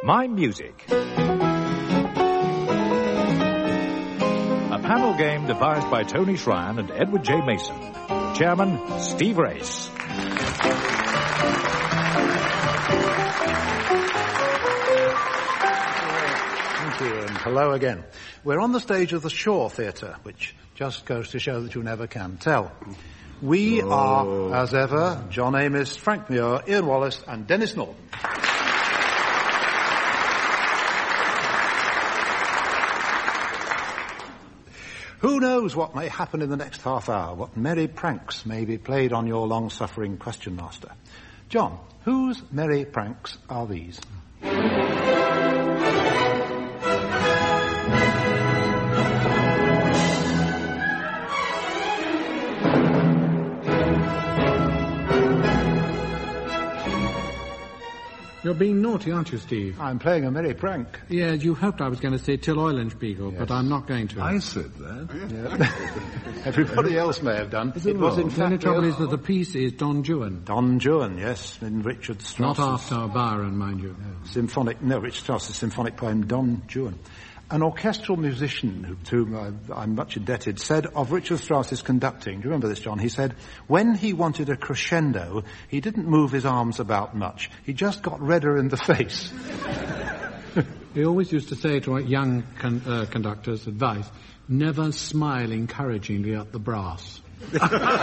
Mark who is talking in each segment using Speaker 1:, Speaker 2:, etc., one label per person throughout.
Speaker 1: My Music. A panel game devised by Tony Schrein and Edward J. Mason. Chairman, Steve Race.
Speaker 2: Thank you, and hello again. We're on the stage of the Shaw Theatre, which just goes to show that you never can tell. We are, as ever, John Amis, Frank Muir, Ian Wallace, and Dennis Norton. Who knows what may happen in the next half hour, what merry pranks may be played on your long-suffering question master. John, whose merry pranks are these?
Speaker 3: You're being naughty, aren't you, Steve?
Speaker 2: I'm playing a merry prank.
Speaker 3: Yeah, you hoped I was going to say Till Eulenspiegel, yes. But I'm not going to.
Speaker 4: I said that.
Speaker 2: Yeah. Everybody else may have done.
Speaker 3: It was in fact... The only trouble is that the piece is Don Juan.
Speaker 2: Don Juan, yes, in Richard Strauss's...
Speaker 3: Not after Byron, mind you.
Speaker 2: Richard Strauss's symphonic poem Don Juan. An orchestral musician, to whom I'm much indebted, said of Richard Strauss's conducting, do you remember this, John? He said, when he wanted a crescendo, he didn't move his arms about much. He just got redder in the face.
Speaker 3: He always used to say to young conductors, advice, never smile encouragingly at the brass.
Speaker 2: Good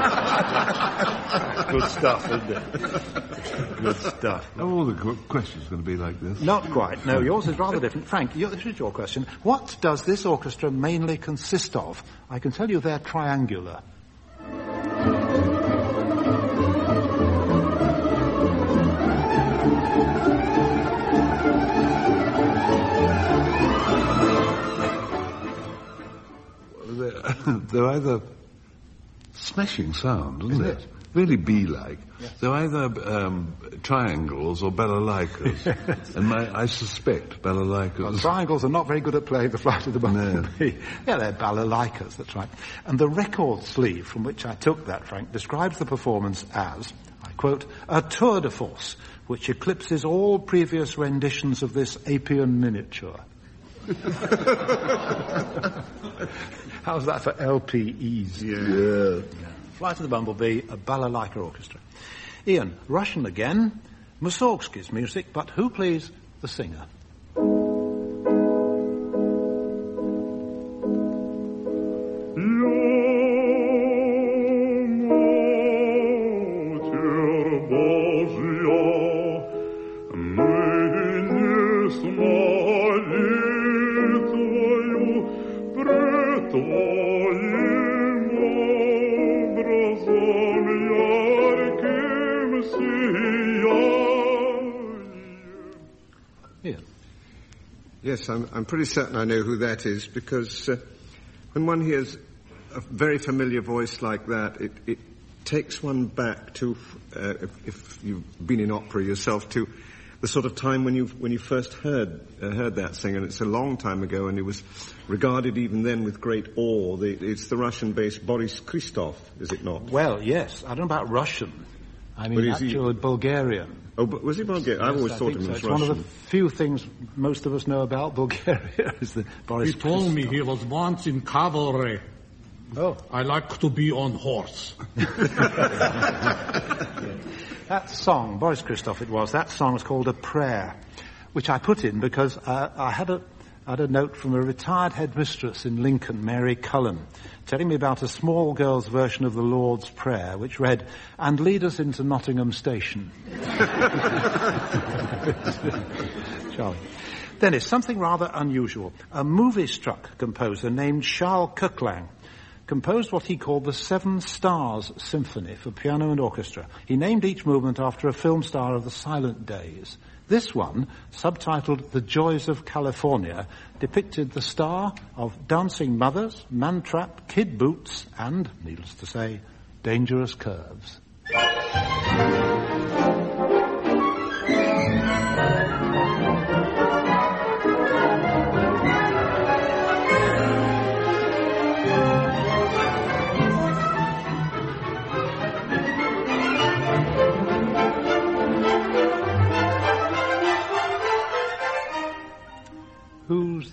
Speaker 2: stuff, isn't it? Good stuff.
Speaker 4: Are all the questions going to be like this?
Speaker 2: Not quite. No, yours is rather different. Frank, this is your question. What does this orchestra mainly consist of? I can tell you they're triangular.
Speaker 4: They're either... smashing sound, isn't it? Really bee-like. Yes. They're either triangles or balalaikas. Yes. And I suspect balalaikas.
Speaker 2: Well, triangles are not very good at playing the Flight of the Bumblebee. No. Yeah, they're balalaikas, that's right. And the record sleeve from which I took that, Frank, describes the performance as, I quote, a tour de force which eclipses all previous renditions of this Apian miniature. How's that for LPEs?
Speaker 4: Yeah.
Speaker 2: Flight of the Bumblebee, a balalaika orchestra. Ian, Russian again, Mussorgsky's music, but who plays the singer?
Speaker 5: Yes, I'm pretty certain I know who that is, because when one hears a very familiar voice like that, it takes one back to, if you've been in opera yourself, to the sort of time when you first heard that singer. And it's a long time ago, and it was regarded even then with great awe. It's the Russian-based Boris Christoph, is it not?
Speaker 2: Well, yes. I don't know about Russian. I mean, actually Bulgarian.
Speaker 5: Oh, but was he Bulgarian? I've always thought him as Russian.
Speaker 2: It's one of the few things most of us know about Bulgaria is the Boris
Speaker 6: He told me he was once in cavalry.
Speaker 2: Oh.
Speaker 6: I like to be on horse.
Speaker 2: That song, Boris Christoph it was, that song was called A Prayer, which I put in because I had a note from a retired headmistress in Lincoln, Mary Cullen, telling me about a small girl's version of the Lord's Prayer, which read, and lead us into Nottingham Station. Charlie. Then it's something rather unusual. A movie-struck composer named Charles Coquelin composed what he called the Seven Stars Symphony for piano and orchestra. He named each movement after a film star of the silent days. This one, subtitled The Joys of California, depicted the star of Dancing Mothers, Man-Trap, Kid Boots, and, needless to say, Dangerous Curves.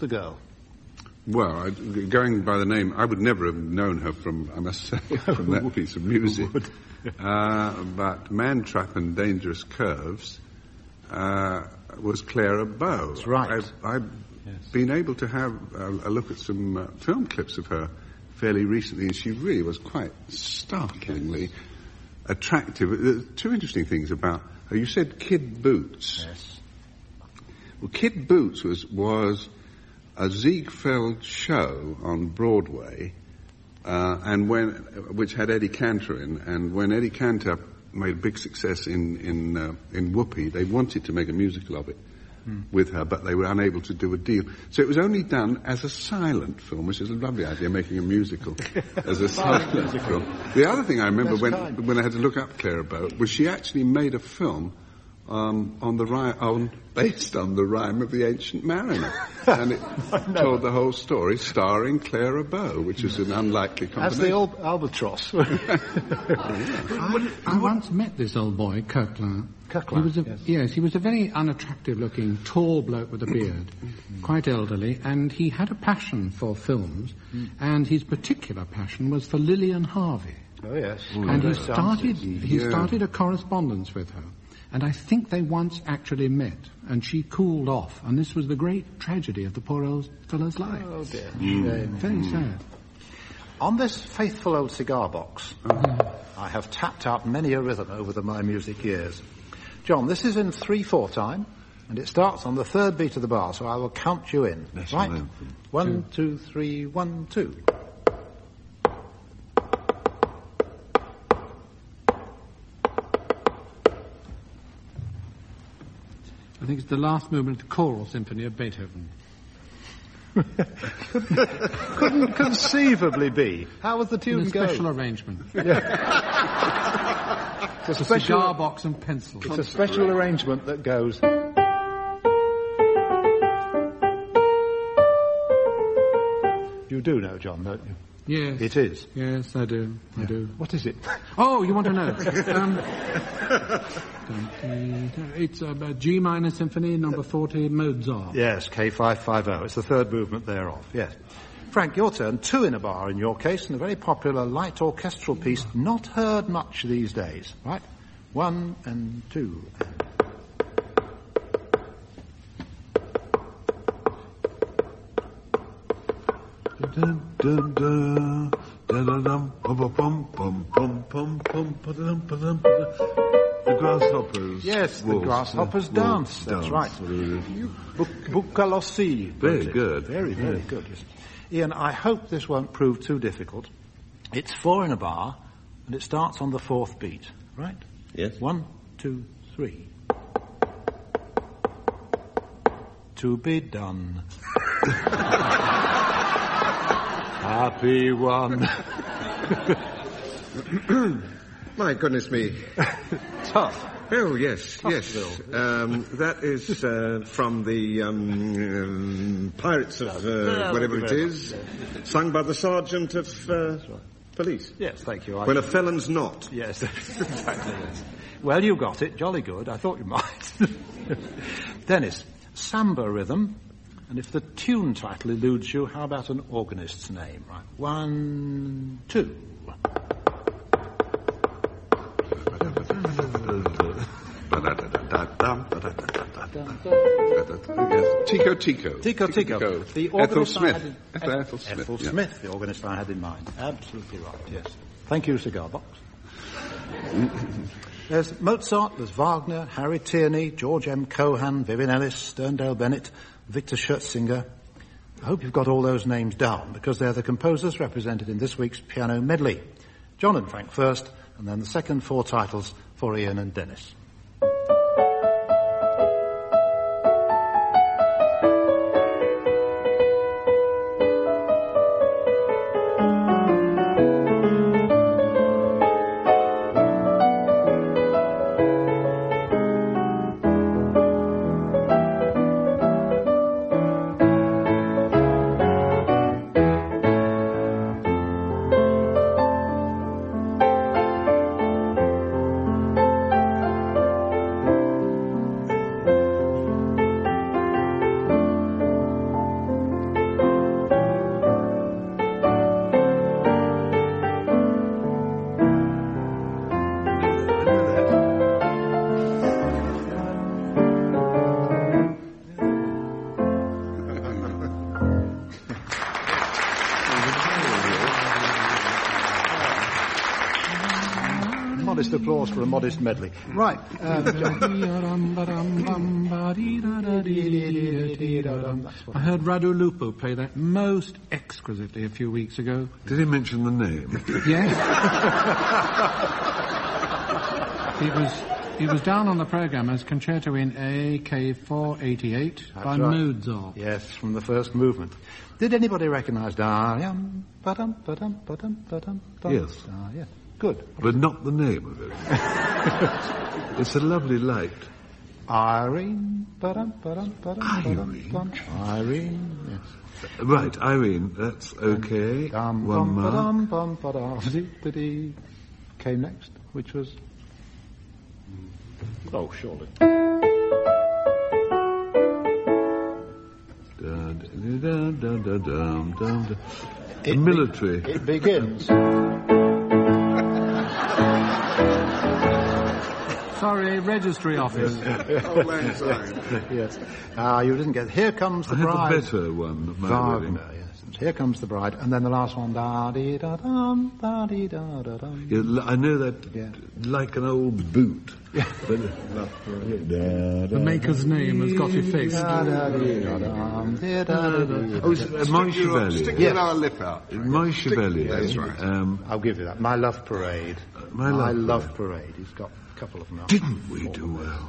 Speaker 2: the girl?
Speaker 4: Well, going by the name, I would never have known her from, I must say, from that piece of music. But Man Trap and Dangerous Curves was Clara Bow.
Speaker 2: That's right.
Speaker 4: I've been able to have a look at some film clips of her fairly recently, and she really was quite startlingly attractive. Two interesting things about her. You said Kid Boots.
Speaker 2: Yes.
Speaker 4: Well, Kid Boots was a Ziegfeld show on Broadway, which had Eddie Cantor in, and when Eddie Cantor made a big success in Whoopi, they wanted to make a musical of it with her, but they were unable to do a deal. So it was only done as a silent film, which is a lovely idea, making a musical as a silent film. The other thing I remember when I had to look up Clara Bow was she actually made a film based on the rhyme of the Ancient Mariner, and it told the whole story, starring Clara Bow, which is an unlikely combination.
Speaker 2: As the old albatross.
Speaker 3: I once met this old boy, Kirkland. He was a very unattractive-looking, tall bloke with a beard, quite elderly, and he had a passion for films, and his particular passion was for Lillian Harvey.
Speaker 2: Oh yes.
Speaker 3: And he started a correspondence with her. And I think they once actually met, and she cooled off. And this was the great tragedy of the poor old fellow's life.
Speaker 2: Oh, dear.
Speaker 3: Very sad.
Speaker 2: On this faithful old cigar box, I have tapped out many a rhythm over my music years. John, this is in 3/4 time, and it starts on the third beat of the bar, so I will count you in. Right? 1, 2, 3, 1, 2.
Speaker 3: I think it's the last movement of the choral symphony of Beethoven.
Speaker 2: Couldn't conceivably be. How was the tune
Speaker 3: go? Special arrangement.
Speaker 2: It's a
Speaker 3: cigar box and pencil.
Speaker 2: It's a special arrangement that goes. You do know, John, don't you?
Speaker 3: Yes.
Speaker 2: It is?
Speaker 3: Yes, I do. I do.
Speaker 2: What is it?
Speaker 3: Oh, you want to know? It's a G minor symphony, number 40, Mozart.
Speaker 2: Yes, K550. It's the third movement thereof, yes. Frank, your turn. 2 in a bar in your case, and a very popular light orchestral piece not heard much these days. Right? 1 and 2 and...
Speaker 4: The grasshoppers.
Speaker 2: Yes, the grasshoppers dance. That's right. Bukalossi.
Speaker 4: Very good.
Speaker 2: Very, very good. Yes. Ian, I hope this won't prove too difficult. It's 4 in a bar, and it starts on the 4th beat. Right?
Speaker 5: Yes.
Speaker 2: 1, 2, 3. To be done. Happy one.
Speaker 5: My goodness me.
Speaker 2: Tough.
Speaker 5: Oh, yes, yes.
Speaker 2: Bill.
Speaker 5: That is from the Pirates of whatever it is, sung by the Sergeant of Police.
Speaker 2: Yes, thank you.
Speaker 5: When a felon's not.
Speaker 2: Yes, exactly. Yes. Well, you got it. Jolly good. I thought you might. Dennis, samba rhythm. And if the tune title eludes you, how about an organist's name? Right. 1, 2.
Speaker 4: Tico.
Speaker 2: Tico. The
Speaker 4: Ethel
Speaker 2: organist
Speaker 4: Smith.
Speaker 2: Ethel Smith, the organist I had in mind. Absolutely right, yes. Thank you, Cigar Box. There's Mozart, there's Wagner, Harry Tierney, George M. Cohan, Vivian Ellis, Sterndale Bennett, Victor Schertzinger. I hope you've got all those names down, because they're the composers represented in this week's piano medley. John and Frank first, and then the second 4 titles for Ian and Dennis. modest applause for a modest medley. Right.
Speaker 3: I heard Radu Lupo play that most exquisitely a few weeks ago.
Speaker 4: Did he mention the name?
Speaker 3: Yes. He was down on the programme as concerto in AK-488 by Mozart.
Speaker 2: Yes, from the first movement. Did anybody recognise
Speaker 4: Yes.
Speaker 2: Yeah. Good.
Speaker 4: But not the name of it. It's a lovely light.
Speaker 2: Irene.
Speaker 4: Irene?
Speaker 2: Irene, yes.
Speaker 4: Right, Irene, that's okay. One mark.
Speaker 2: Came next, which was... Oh, surely.
Speaker 4: Military.
Speaker 2: It begins.
Speaker 3: Sorry, registry office.
Speaker 2: Yes. You didn't get... Here Comes the Bride.
Speaker 4: I had the better one of my wedding.
Speaker 2: Wagner, yes. Here Comes the Bride. And then the last one, da-dee-da-dum, da-dee-da-da-dum.
Speaker 4: Yeah, I know that like an old boot.
Speaker 3: The maker's name has got effaced.
Speaker 4: My Chevalier.
Speaker 5: Stick your lower lip out.
Speaker 4: My Chevalier.
Speaker 5: That's right.
Speaker 2: I'll give you that. My Love Parade.
Speaker 4: My Love
Speaker 2: Parade. He's got a couple of them.
Speaker 4: Didn't we do well?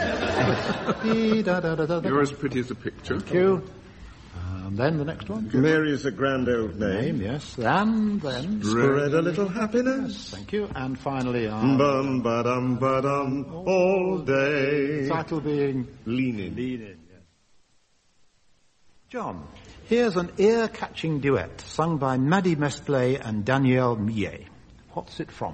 Speaker 5: You're as pretty as a picture.
Speaker 2: Thank you. And then the next one.
Speaker 5: Mary is a grand old name.
Speaker 2: Yes. And then...
Speaker 5: Spread a little happiness.
Speaker 2: Thank you. And finally...
Speaker 5: Bum, ba-dum, ba-dum, all day.
Speaker 2: Title being...
Speaker 5: Leaning.
Speaker 2: Yes. John, here's an ear-catching duet sung by Maddie Mesplay and Danielle Millet. What's it from?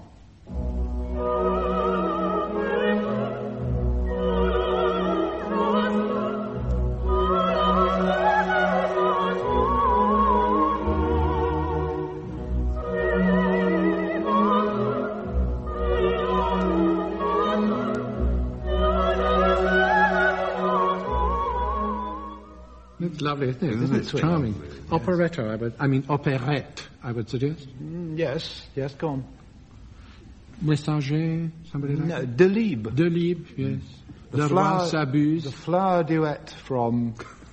Speaker 3: It's lovely, isn't it? It's charming.
Speaker 4: Lovely, yes.
Speaker 3: Operetta, operette, I would suggest.
Speaker 2: Yes, go on.
Speaker 3: Messager, somebody like
Speaker 2: No,
Speaker 3: that?
Speaker 2: Delibes.
Speaker 3: Delibes, yes. The Roi s'abuse.
Speaker 2: The flower duet from...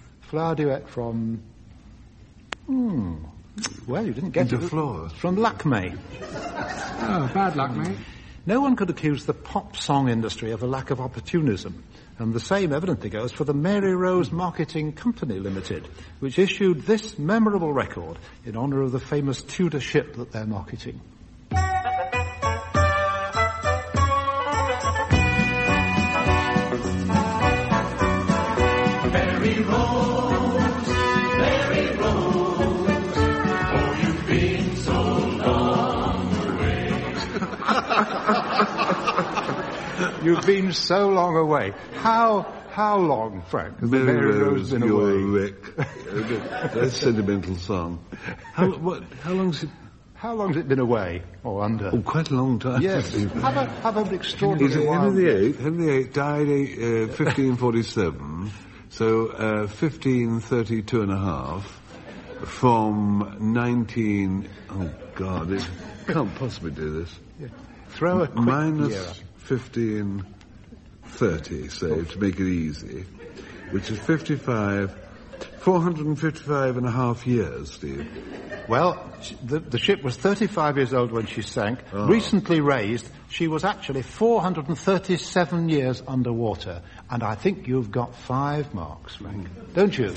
Speaker 2: Well, you didn't get
Speaker 4: The
Speaker 2: it.
Speaker 4: floor.
Speaker 2: From Lakme.
Speaker 3: Oh, bad luck, mate.
Speaker 2: No one could accuse the pop song industry of a lack of opportunism. And the same evidently goes for the Mary Rose Marketing Company Limited, which issued this memorable record in honour of the famous Tudor ship that they're marketing.
Speaker 7: Mary Rose, oh, you've been so long away.
Speaker 2: You've been so long away. How long, Frank, has Mary Rose been
Speaker 4: you're
Speaker 2: away?
Speaker 4: a wreck. That's a sentimental song. How long's it?
Speaker 2: How long's it been away or under?
Speaker 4: Oh, quite a long time.
Speaker 2: Yes. Have an extraordinary while.
Speaker 4: Henry VIII died 1547, so 1532 and a half from 19... Oh, God, it can't possibly do this.
Speaker 2: Yeah. Throw a quick
Speaker 4: minus 1530, say, to make it easy, which is 455 and a half years, Steve.
Speaker 2: Well, the ship was 35 years old when she sank. Oh. Recently raised, she was actually 437 years underwater. And I think you've got 5 marks, Frank. Don't you?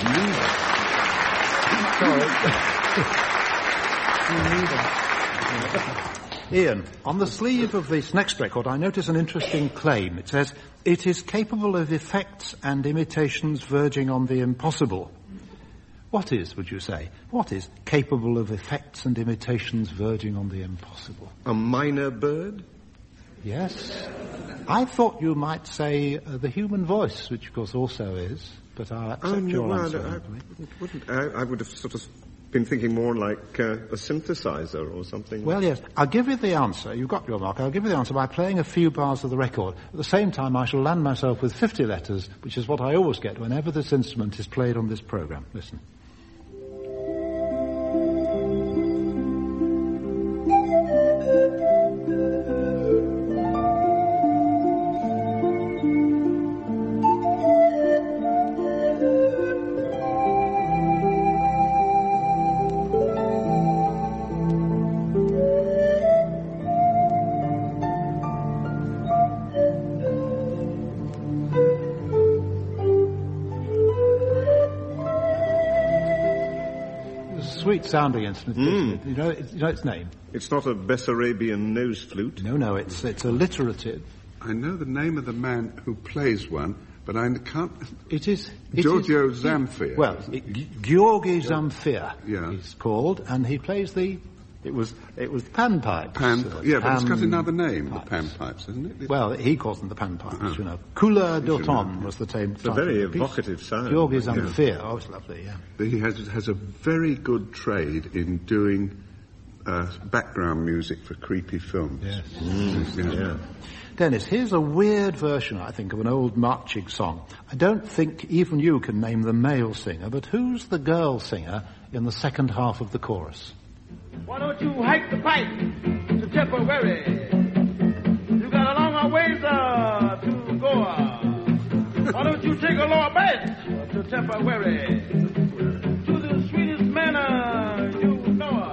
Speaker 2: Ian, on the sleeve of this next record, I notice an interesting claim. It says, it is capable of effects and imitations verging on the impossible. What is, would you say? What is capable of effects and imitations verging on the impossible?
Speaker 5: A minor bird?
Speaker 2: Yes. I thought you might say the human voice, which of course also is, but I accept your answer.
Speaker 5: I would have sort of been thinking more like a synthesizer or something.
Speaker 2: Well, yes. I'll give you the answer. You've got your mark. I'll give you the answer by playing a few bars of the record. At the same time, I shall land myself with 50 letters, which is what I always get whenever this instrument is played on this program. Listen. great sounding instrument. You know its name?
Speaker 5: It's not a Bessarabian nose flute.
Speaker 2: No, it's alliterative.
Speaker 4: I know the name of the man who plays one, but I can't...
Speaker 2: It is...
Speaker 4: Giorgio Zamfir.
Speaker 2: Well, Georgi Zamfir he's called, and he plays the... It was panpipes.
Speaker 4: But it's got another name, the panpipes, isn't it?
Speaker 2: Well, he calls them the panpipes, you know. Couleur d'automne was the name.
Speaker 5: It's a very evocative sound.
Speaker 2: Georgi Zamfir, oh, it's lovely, yeah.
Speaker 4: He has a very good trade in doing background music for creepy films.
Speaker 2: Yes.
Speaker 5: Yeah.
Speaker 2: Dennis, here's a weird version, I think, of an old marching song. I don't think even you can name the male singer, but who's the girl singer in the second half of the chorus?
Speaker 8: Why don't you hike the pipe to Tipperary? You got a long ways to go. Why don't you take a lower berth to Tipperary? To the sweetest man you know.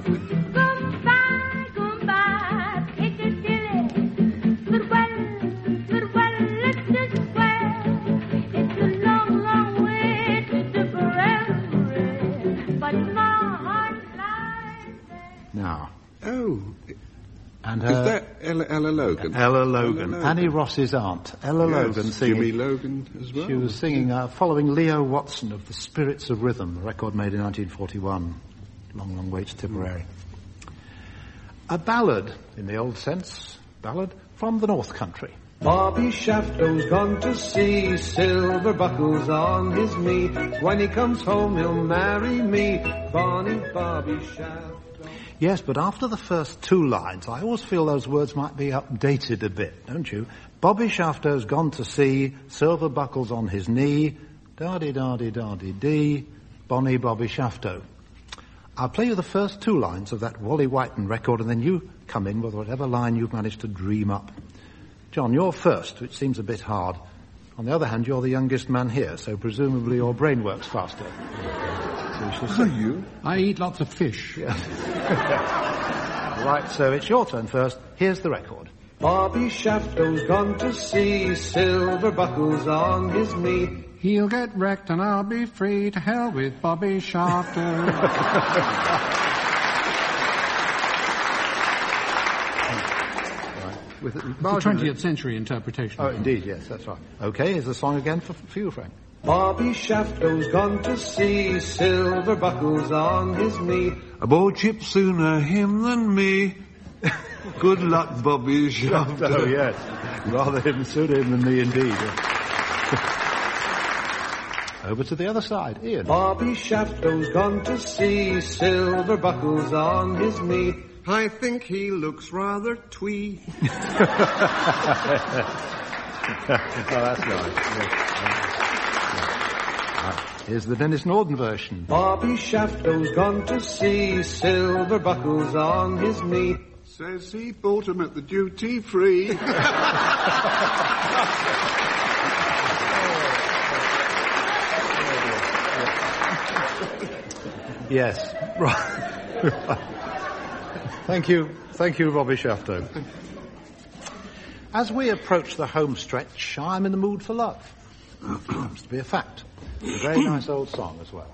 Speaker 9: Goodbye, Piccadilly. Goodbye, let's just swear. It's a long, long way to Tipperary, but my heart lies there.
Speaker 2: Now.
Speaker 4: Oh.
Speaker 2: And
Speaker 4: is that Ella Logan?
Speaker 2: Ella Logan. Annie Ross's aunt. Ella Logan singing.
Speaker 4: Jimmy Logan as well.
Speaker 2: She was singing, following Leo Watson of the Spirits of Rhythm, a record made in 1941. Long, long way to Tipperary. A ballad, in the old sense, ballad from the North Country.
Speaker 10: Bobby Shafto's gone to sea, silver buckles on his knee. When he comes home, he'll marry me, Bonnie Bobby Shafto.
Speaker 2: Yes, but after the first two lines, I always feel those words might be updated a bit, don't you? Bobby Shafto's gone to sea, silver buckles on his knee, da-di-da-di-da-di-dee, Bonnie Bobby Shafto. I'll play you the first two lines of that Wally Whiten record, and then you come in with whatever line you've managed to dream up. John, you're first, which seems a bit hard. On the other hand, you're the youngest man here, so presumably your brain works faster.
Speaker 4: So you?
Speaker 3: I eat lots of fish.
Speaker 2: Yeah. Right, so it's your turn first. Here's the record.
Speaker 10: Bobby Shafto's gone to sea, silver buckles on his knee.
Speaker 3: He'll get wrecked and I'll be free. To hell with Bobby Shafto.
Speaker 2: With
Speaker 3: the 20th century interpretation.
Speaker 2: Oh, indeed, yes, that's right. Okay, here's the song again for you, Frank.
Speaker 10: Bobby Shafto's gone to sea, silver buckles on his knee.
Speaker 4: Aboard ship sooner him than me. Good luck, Bobby Shafto.
Speaker 2: Oh, yes. Rather sooner him than me, indeed. Over to the other side, Ian.
Speaker 10: Bobby Shafto's gone to sea, silver buckles on his knee.
Speaker 5: I think he looks rather twee.
Speaker 2: Oh, that's nice. Yes. Here's the Dennis Norden version.
Speaker 10: Bobby Shafto's gone to sea, silver buckles on his knee.
Speaker 4: Says he bought him at the duty free.
Speaker 2: Yes. Right. Thank you, Bobby Shafto. As we approach the home stretch, I'm in the mood for love. Happens to be a fact. A very nice old song as well.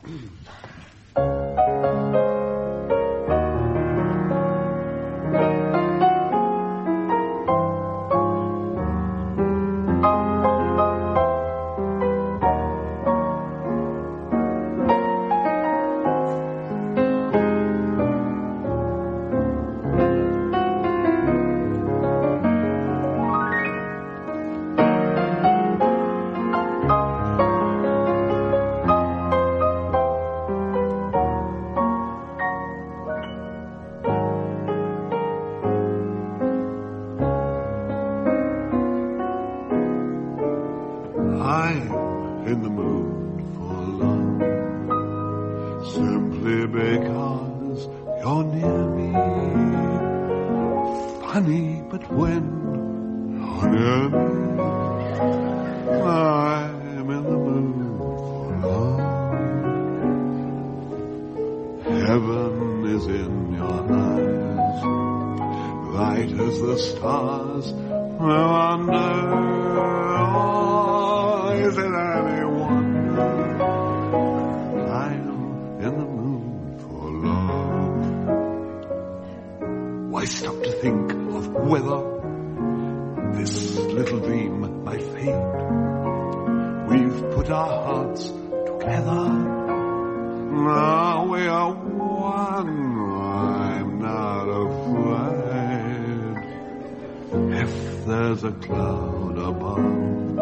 Speaker 11: stop to think of whether this little dream might fade. We've put our hearts together. Now we are one. I'm not afraid. If there's a cloud above,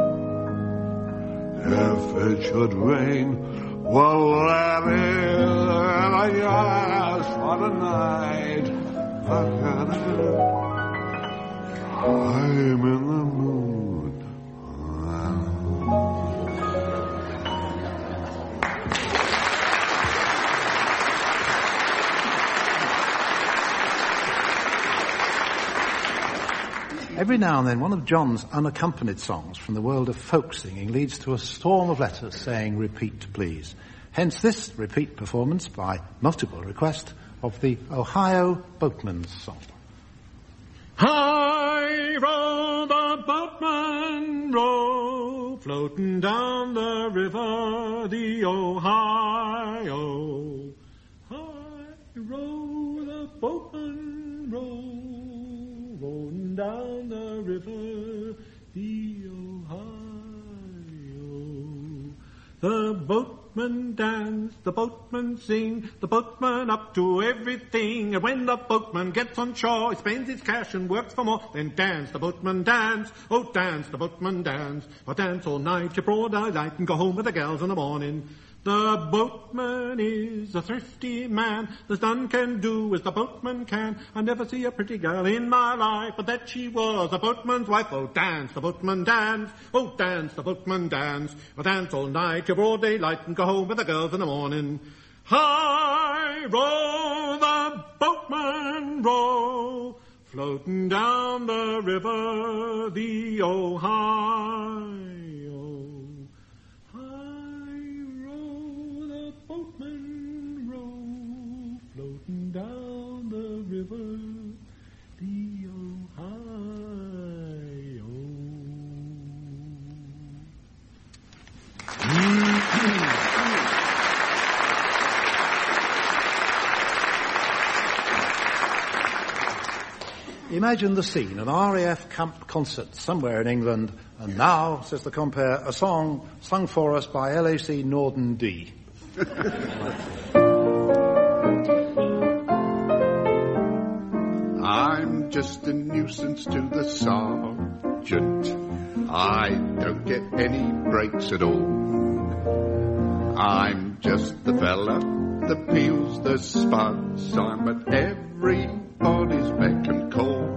Speaker 11: if it should rain, well, let it. Yes, for the night. I'm in the mood.
Speaker 2: Every now and then, one of John's unaccompanied songs from the world of folk singing leads to a storm of letters saying, "Repeat, please." Hence this repeat performance by multiple request of the Ohio Boatman's Song.
Speaker 3: Hi, row the boatman, row, floating down the river, the Ohio. Hi, row the boatman, row, rolling down the river, the Ohio. The boatman dance, the boatman sing, the boatman up to everything. And when the boatman gets on shore, he spends his cash and works for more. Then dance, the boatman dance, oh dance, the boatman dance. Or dance all night, your broad daylight, and go home with the gals in the morning. The boatman is a thrifty man. There's none can do as the boatman can. I never see a pretty girl in my life, but that she was a boatman's wife. Oh, dance, the boatman dance. Oh, dance, the boatman dance. Or dance all night, your broad daylight, and go home with the girls in the morning. Hi, row the boatman, row, floating down the river, the Ohio. Down the river, the Ohio.
Speaker 2: Imagine the scene, an RAF camp concert somewhere in England, and now, says the compere, a song sung for us by LAC Norden D.
Speaker 4: I'm just a nuisance to the sergeant. I don't get any breaks at all. I'm just the fella that peels the spuds. I'm at everybody's beck and call.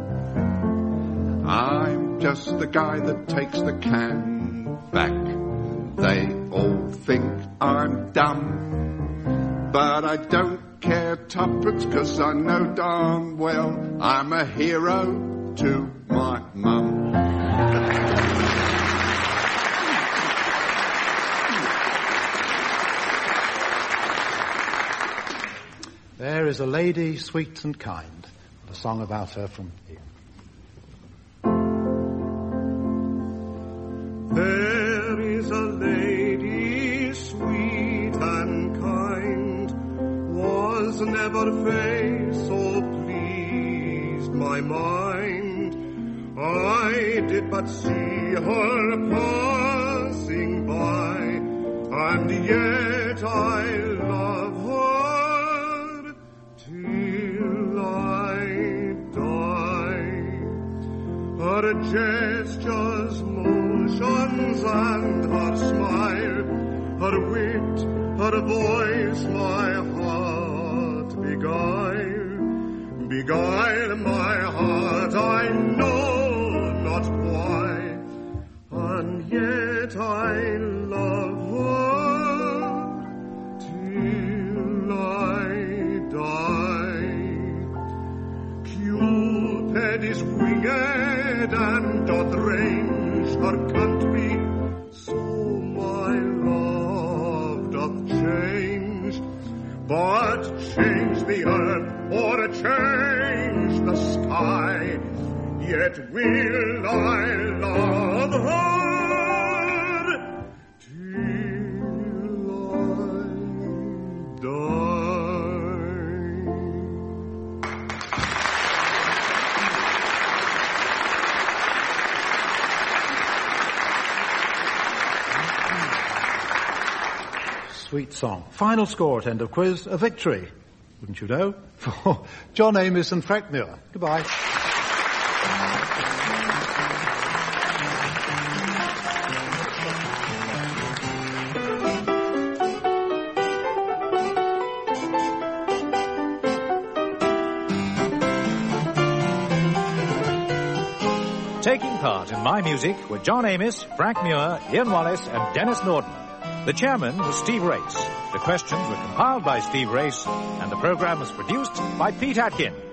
Speaker 4: I'm just the guy that takes the can back. They all think I'm dumb, but I don't care tuppence, 'cause I know darn well I'm a hero to my mum.
Speaker 2: There is a lady sweet and kind, a song about her from here.
Speaker 10: There is a lady sweet and kind, was never face or pleased my mind. I did but see her passing by, and yet I love her till I die. Her gestures, motions, and her smile, her wit, her voice, my heart beguile my heart, I know not why, and yet I love her till I die. Cupid is winged and doth range her country, so my love doth change. But change the earth or change the sky, yet will I love her till I die.
Speaker 2: sweet song. Final score at end of quiz, a victory, wouldn't you know, for John Amos and Frank Muir. Goodbye.
Speaker 1: Taking part in My Music were John Amos, Frank Muir, Ian Wallace and Dennis Norden. The chairman was Steve Race. The questions were compiled by Steve Race, and the program was produced by Pete Atkin.